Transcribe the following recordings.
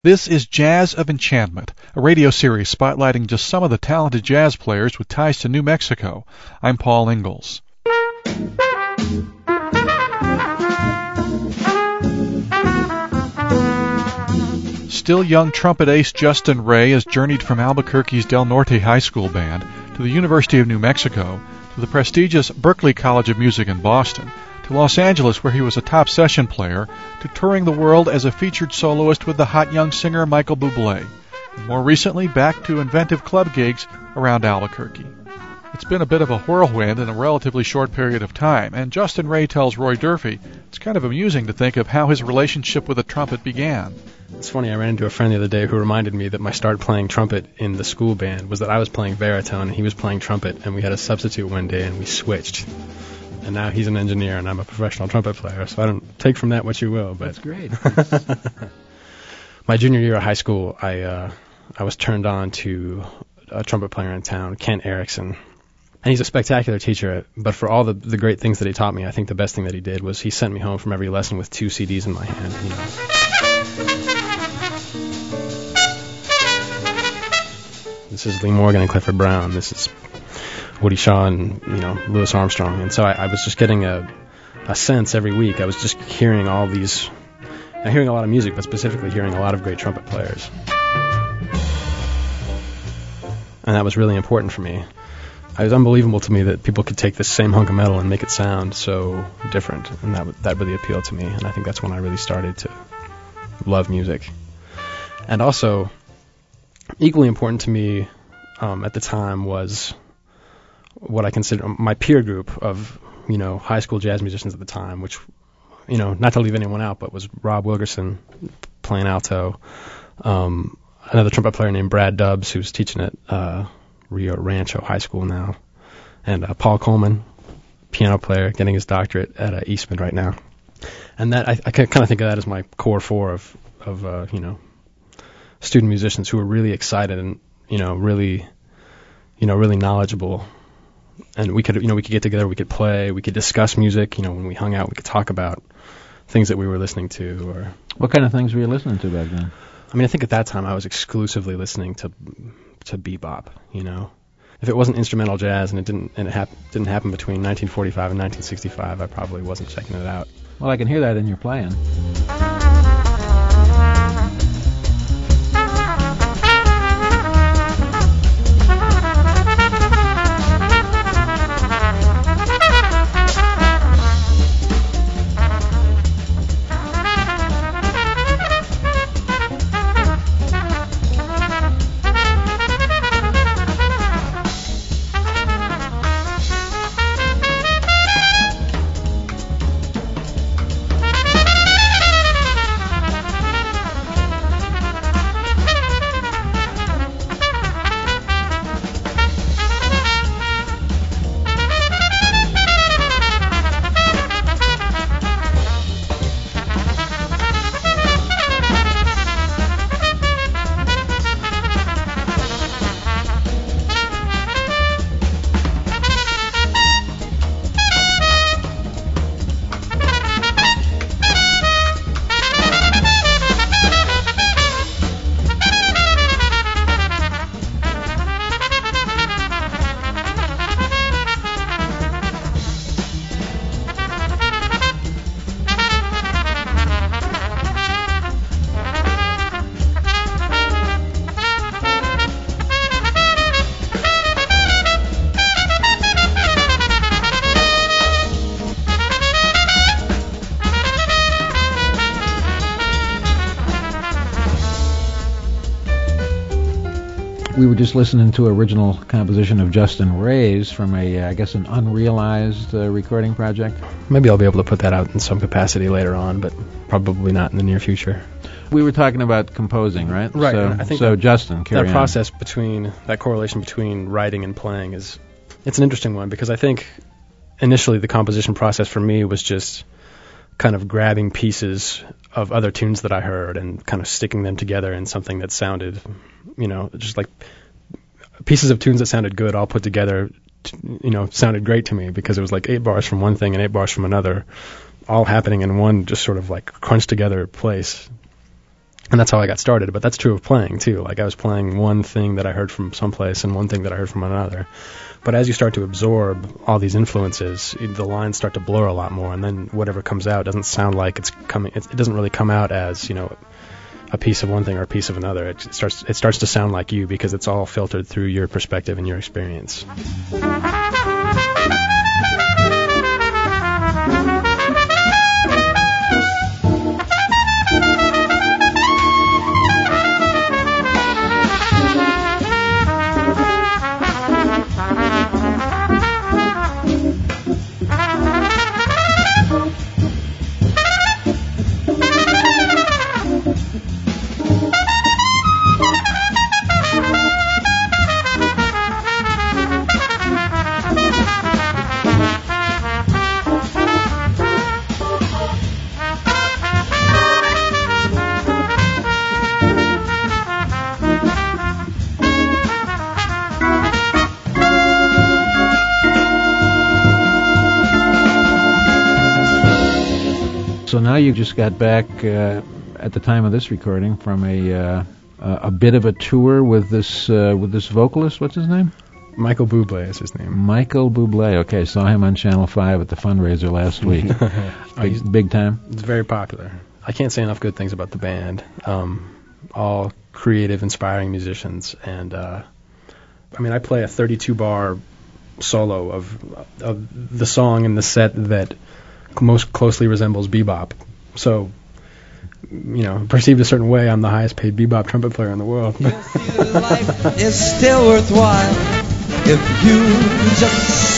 This is Jazz of Enchantment, a radio series spotlighting just some of the talented jazz players with ties to New Mexico. I'm Paul Ingalls. Still young trumpet ace Justin Ray has journeyed from Albuquerque's Del Norte High School band to the University of New Mexico, to the prestigious Berklee College of Music in Boston, to Los Angeles, where he was a top session player, to touring the world as a featured soloist with the hot young singer Michael Bublé, and more recently back to inventive club gigs around Albuquerque. It's been a bit of a whirlwind in a relatively short period of time, and Justin Ray tells Roy Durfee it's kind of amusing to think of how his relationship with the trumpet began. It's funny, I ran into a friend the other day who reminded me that my start playing trumpet in the school band was that I was playing baritone and he was playing trumpet, and we had a substitute one day and we switched. And now he's an engineer and I'm a professional trumpet player, so I don't take from that what you will. But that's great. My junior year of high school, I was turned on to a trumpet player in town, Kent Erickson. And he's a spectacular teacher, but for all the great things that he taught me, I think the best thing that he did was he sent me home from every lesson with 2 CDs in my hand. You know. This is Lee Morgan and Clifford Brown. This is Woody Shaw and Louis Armstrong. And so I was just getting a sense every week. I was just hearing a lot of music, but specifically hearing a lot of great trumpet players. And that was really important for me. It was unbelievable to me that people could take this same hunk of metal and make it sound so different, and that really appealed to me. And I think that's when I really started to love music. And also, equally important to me at the time was what I consider my peer group of, high school jazz musicians at the time, which, not to leave anyone out, but was Rob Wilgerson playing alto, another trumpet player named Brad Dubbs, who's teaching at Rio Rancho High School now, and Paul Coleman, piano player, getting his doctorate at Eastman right now. And that I kind of think of that as my core four of student musicians who are really excited and really knowledgeable. And we could get together, we could play, we could discuss music. When we hung out, we could talk about things that we were listening to. Or what kind of things were you listening to back then? I mean, I think at that time I was exclusively listening to bebop. If it wasn't instrumental jazz and it didn't happen between 1945 and 1965, I probably wasn't checking it out. Well, I can hear that in your playing. We were just listening to original composition of Justin Ray's from an unrealized recording project. Maybe I'll be able to put that out in some capacity later on, but probably not in the near future. We were talking about composing, right? Right. So, I think Justin, carry that process that correlation between writing and playing it's an interesting one, because I think initially the composition process for me was just kind of grabbing pieces of other tunes that I heard and kind of sticking them together in something that sounded, just like pieces of tunes that sounded good all put together, sounded great to me, because it was like 8 bars from one thing and 8 bars from another, all happening in one just sort of like crunched together place. And that's how I got started. But that's true of playing, too. Like, I was playing one thing that I heard from someplace and one thing that I heard from another. But as you start to absorb all these influences, the lines start to blur a lot more, and then whatever comes out doesn't sound like it's coming. It doesn't really come out as, you know, a piece of one thing or a piece of another. It starts to sound like you, because it's all filtered through your perspective and your experience. So now you just got back at the time of this recording from a bit of a tour with this vocalist. What's his name? Michael Bublé is his name. Michael Bublé. Okay, saw him on Channel 5 at the fundraiser last week. Big time. It's very popular. I can't say enough good things about the band. All creative, inspiring musicians, and I mean, I play a 32-bar solo of the song in the set that most closely resembles bebop. So, you know, perceived a certain way, I'm the highest paid bebop trumpet player in the world. Life is still worthwhile if you just...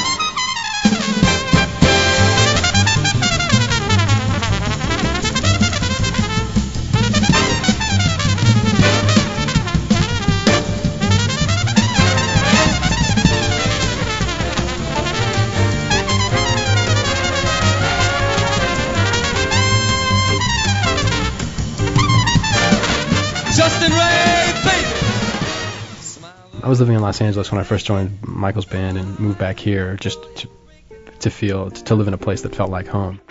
I was living in Los Angeles when I first joined Michael's band and moved back here just to live in a place that felt like home.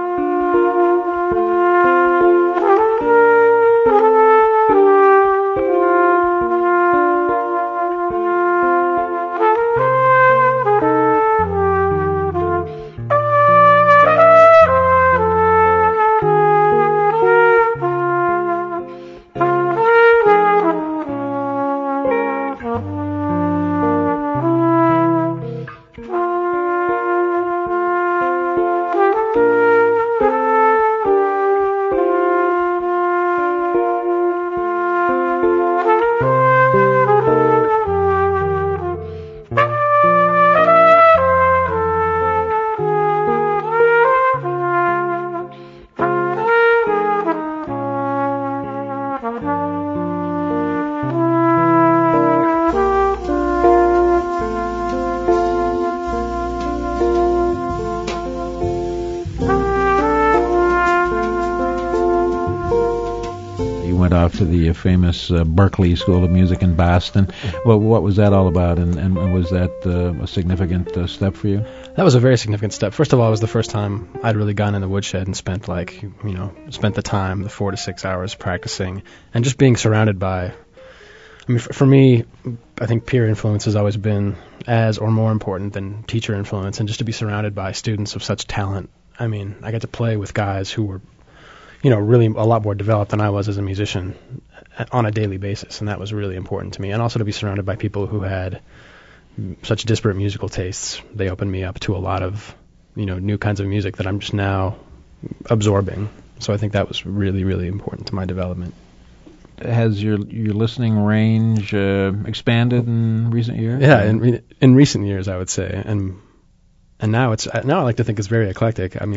Off to the famous Berklee School of Music in Boston. Well, what was that all about, and was that a significant step for you? That was a very significant step. First of all, it was the first time I'd really gone in the woodshed and spent the time, the 4 to 6 hours practicing, and just being surrounded by, I mean, for me, I think peer influence has always been as or more important than teacher influence, and just to be surrounded by students of such talent. I mean, I got to play with guys who were, you know, really a lot more developed than I was as a musician on a daily basis, and that was really important to me. And also to be surrounded by people who had such disparate musical tastes. They opened me up to a lot of, you know, new kinds of music that I'm just now absorbing. So I think that was really, really important to my development. Has your listening range expanded in recent years? Yeah, in recent years, I would say, and now I like to think it's very eclectic. I mean,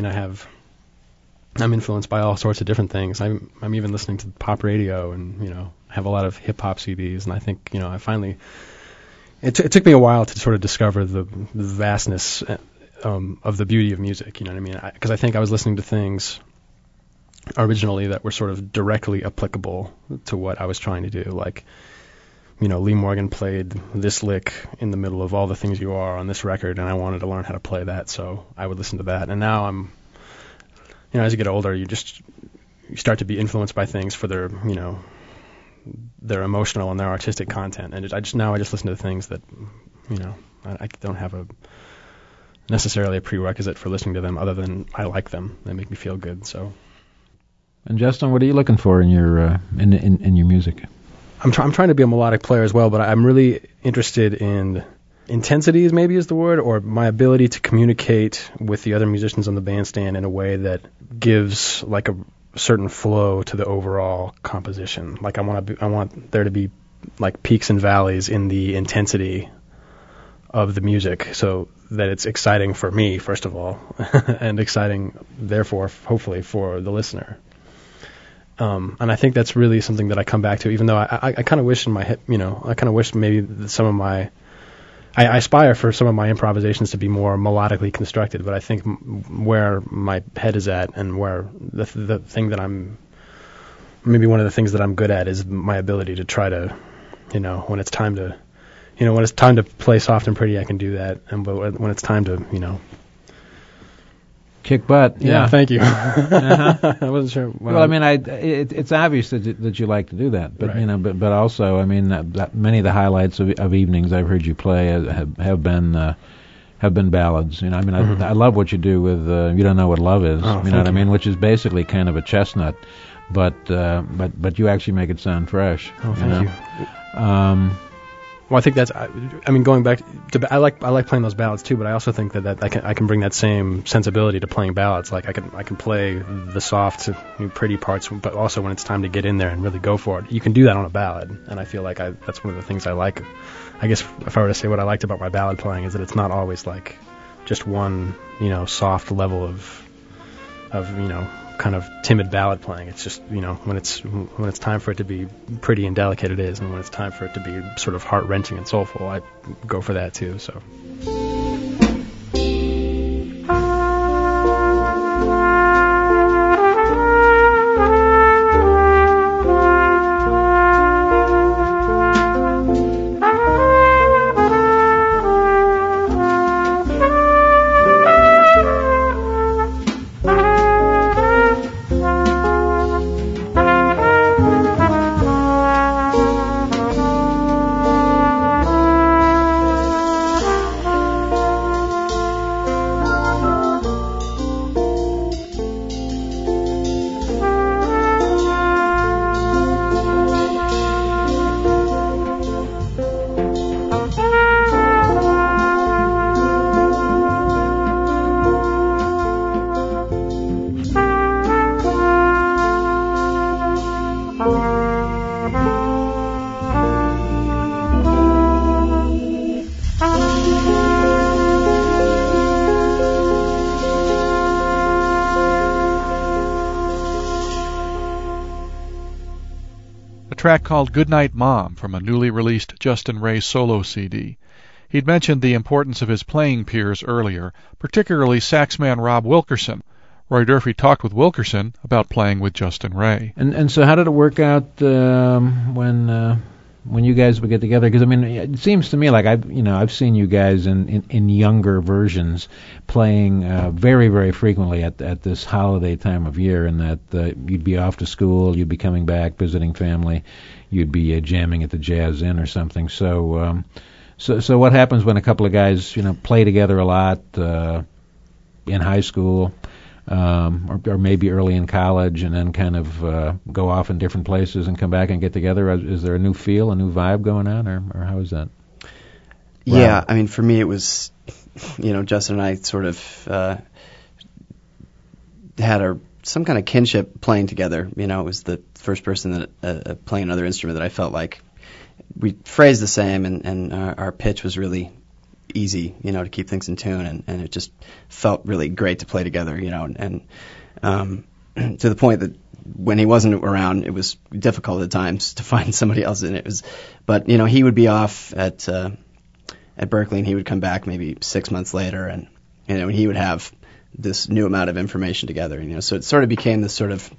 I'm influenced by all sorts of different things. I'm even listening to pop radio, and, you know, I have a lot of hip hop CDs, and I think, you know, it took me a while to sort of discover the vastness of the beauty of music. You know what I mean? Because I think I was listening to things originally that were sort of directly applicable to what I was trying to do. Like, you know, Lee Morgan played this lick in the middle of All the Things You Are on this record, and I wanted to learn how to play that, so I would listen to that. And now you know, as you get older, you just, start to be influenced by things for their, their emotional and their artistic content. And I just listen to things that, I don't have necessarily a prerequisite for listening to them other than I like them. They make me feel good. So. And Justin, what are you looking for in your in your music? I'm trying to be a melodic player as well, but I'm really interested in intensity, maybe is the word, or my ability to communicate with the other musicians on the bandstand in a way that gives like a certain flow to the overall composition. Like I want there to be like peaks and valleys in the intensity of the music, so that it's exciting for me first of all, and exciting therefore hopefully for the listener. And I think that's really something that I come back to, even though I kind of wish in my head, I kind of wish maybe that some of my, I aspire for some of my improvisations to be more melodically constructed, but I think where my head is at and where the thing that maybe one of the things that I'm good at is my ability to try to, when it's time to play soft and pretty, I can do that, but when it's time to, kick butt. Yeah, thank you. Uh-huh. I wasn't sure. Well, I mean, it's obvious that you like to do that, but right. but also, I mean, that many of the highlights of evenings I've heard you play have been ballads. I mean, Mm-hmm. I love what you do with "You Don't Know What Love Is." Oh, you know what I mean, which is basically kind of a chestnut, but you actually make it sound fresh. Oh, thank you. Well, I think that's. I mean, going back to, I like playing those ballads too, but I also think that I can bring that same sensibility to playing ballads. Like I can play the soft, pretty parts, but also when it's time to get in there and really go for it, you can do that on a ballad. And I feel like that's one of the things I like. I guess if I were to say what I liked about my ballad playing is that it's not always like just one, soft level of kind of timid ballad playing. It's just, when it's time for it to be pretty and delicate, it is, and when it's time for it to be sort of heart-wrenching and soulful, I go for that too. So. Track called Goodnight Mom from a newly released Justin Ray solo CD. He'd mentioned the importance of his playing peers earlier, particularly saxman Rob Wilkerson. Roy Durfee talked with Wilkerson about playing with Justin Ray. And so how did it work out when you guys would get together? Because I mean, it seems to me like I've seen you guys in younger versions playing very, very frequently at this holiday time of year, and that you'd be off to school, you'd be coming back, visiting family, you'd be jamming at the Jazz Inn or something. So what happens when a couple of guys play together a lot in high school? Or maybe early in college, and then kind of go off in different places and come back and get together? Is there a new feel, a new vibe going on, or how is that? Yeah, I mean, for me it was, Justin and I sort of had some kind of kinship playing together. It was the first person that playing another instrument that I felt like we phrased the same, and our pitch was really easy, to keep things in tune, and it just felt really great to play together, and to the point that when he wasn't around, it was difficult at times to find somebody else in it. But he would be off at Berklee, and he would come back maybe 6 months later, and he would have this new amount of information together, so it sort of became this sort of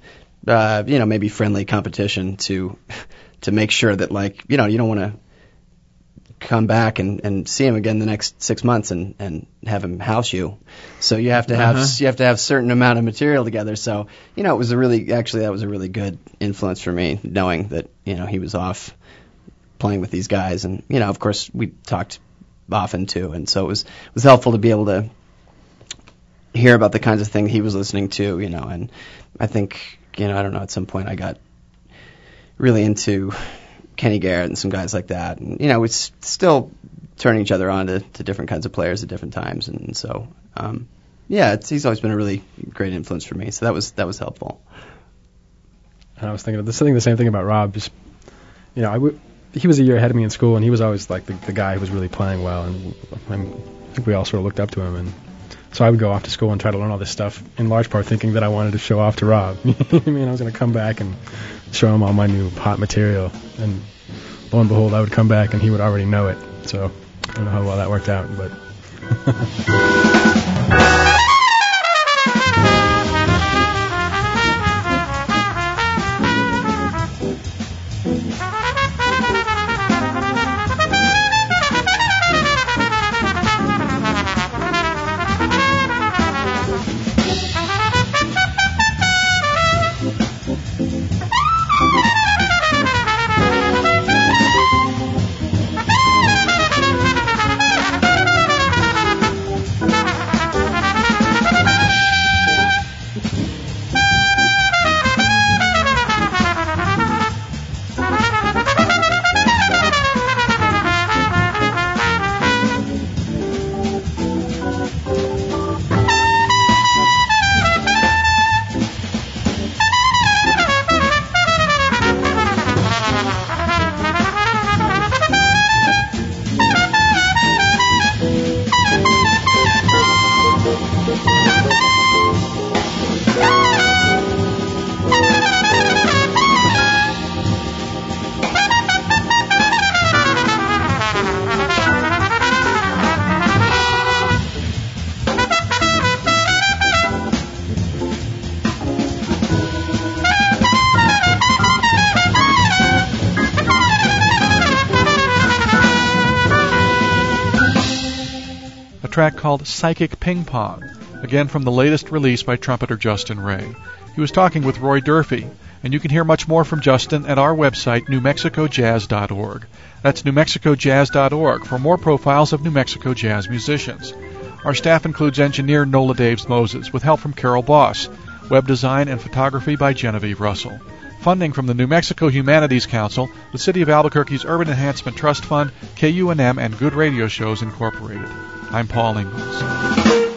maybe friendly competition to make sure that, like, you don't want to come back and see him again the next 6 months and have him house you. So you have to have certain amount of material together. So, you know, that was a really good influence for me, knowing that, you know, he was off playing with these guys. And, you know, of course we talked often too. And so it was helpful to be able to hear about the kinds of things he was listening to, you know. And I think, you know, I don't know, at some point I got really into Kenny Garrett and some guys like that, and, you know, it's still turning each other on to different kinds of players at different times, and so he's always been a really great influence for me. So that was helpful. And I was thinking the same thing about Rob. Just, you know, he was a year ahead of me in school, and he was always like the guy who was really playing well, and I think we all sort of looked up to him. And so I would go off to school and try to learn all this stuff, in large part thinking that I wanted to show off to Rob. I mean, I was going to come back and show him all my new hot material, and lo and behold, I would come back and he would already know it. So I don't know how well that worked out, but track called Psychic Ping Pong, again from the latest release by trumpeter Justin Ray. He was talking with Roy Durfee, and you can hear much more from Justin at our website, newmexicojazz.org. That's newmexicojazz.org for more profiles of New Mexico jazz musicians. Our staff includes engineer Nola Daves Moses, with help from Carol Boss, web design and photography by Genevieve Russell. Funding from the New Mexico Humanities Council, the City of Albuquerque's Urban Enhancement Trust Fund, KUNM, and Good Radio Shows Incorporated. I'm Paul Ingalls.